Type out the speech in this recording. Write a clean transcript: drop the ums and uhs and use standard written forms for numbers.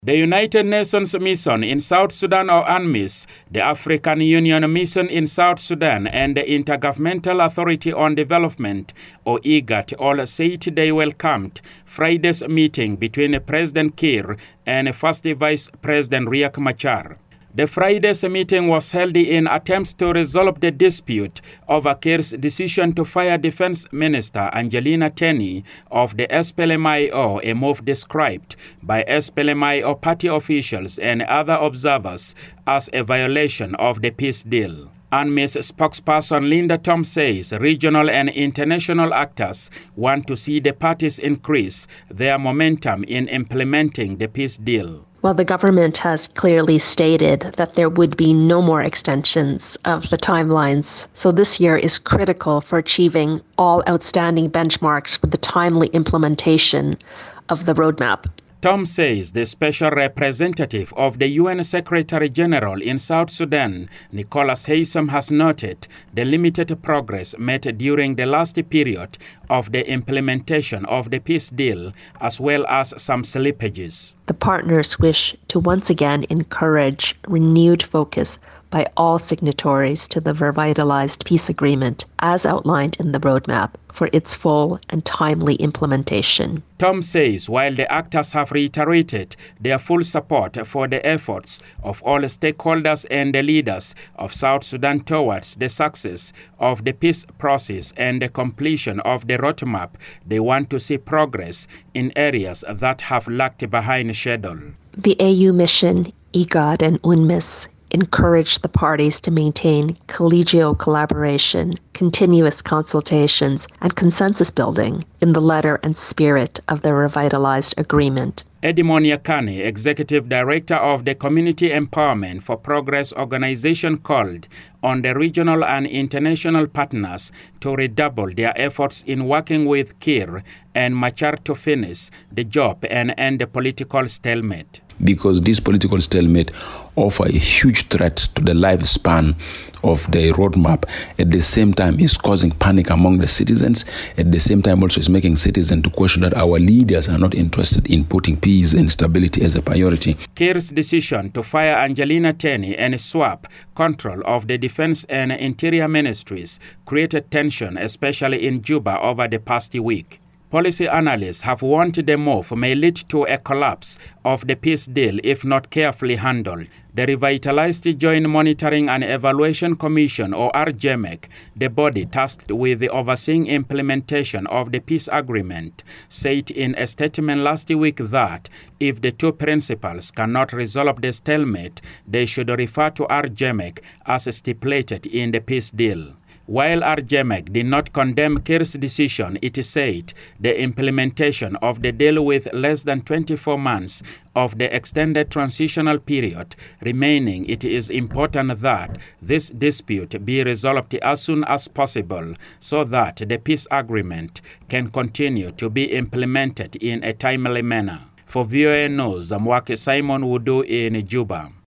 The United Nations Mission in South Sudan, or UNMISS, the African Union Mission in South Sudan, and the Intergovernmental Authority on Development, or IGAD, all said they welcomed Friday's meeting between President Kiir and First Vice President Riek Machar. The Friday's meeting was held in attempts to resolve the dispute over Kiir's decision to fire Defense Minister Angelina Teny of the SPLM-IO, a move described by SPLM-IO party officials and other observers as a violation of the peace deal. UNMISS spokesperson Linda Tom says regional and international actors want to see the parties increase their momentum in implementing the peace deal. Well, the government has clearly stated that there would be no more extensions of the timelines. So this year is critical for achieving all outstanding benchmarks for the timely implementation of the roadmap. Tom says the special representative of the UN Secretary General in South Sudan, Nicholas Haysom, has noted the limited progress made during the last period of the implementation of the peace deal, as well as some slippages. The partners wish to once again encourage renewed focus by all signatories to the revitalized peace agreement as outlined in the roadmap for its full and timely implementation. Tom says while the actors have reiterated their full support for the efforts of all stakeholders and the leaders of South Sudan towards the success of the peace process and the completion of the roadmap, they want to see progress in areas that have lagged behind schedule. The AU mission, IGAD, and UNMISS encourage the parties to maintain collegial collaboration, continuous consultations, and consensus building in the letter and spirit of the revitalized agreement. Edmond Yakani, Executive Director of the Community Empowerment for Progress organization, called on the regional and international partners to redouble their efforts in working with Kiir and Machar to finish the job and end the political stalemate. Because this political stalemate offers a huge threat to the lifespan of the roadmap. At the same time, it's causing panic among the citizens. At the same time, also, it's making citizens to question that our leaders are not interested in putting peace and stability as a priority. Kiir's decision to fire Angelina Teny and swap control of the Defense and Interior Ministries created tension, especially in Juba, over the past week. Policy analysts have warned the move may lead to a collapse of the peace deal if not carefully handled. The revitalized Joint Monitoring and Evaluation Commission, or RJMEC, the body tasked with the overseeing implementation of the peace agreement, said in a statement last week that if the two principals cannot resolve the stalemate, they should refer to RJMEC as stipulated in the peace deal. While RJMEC did not condemn Kiir's decision, it said the implementation of the deal with less than 24 months of the extended transitional period remaining, it is important that this dispute be resolved as soon as possible so that the peace agreement can continue to be implemented in a timely manner. For VOA News, Mwake Simon Wudu in Juba.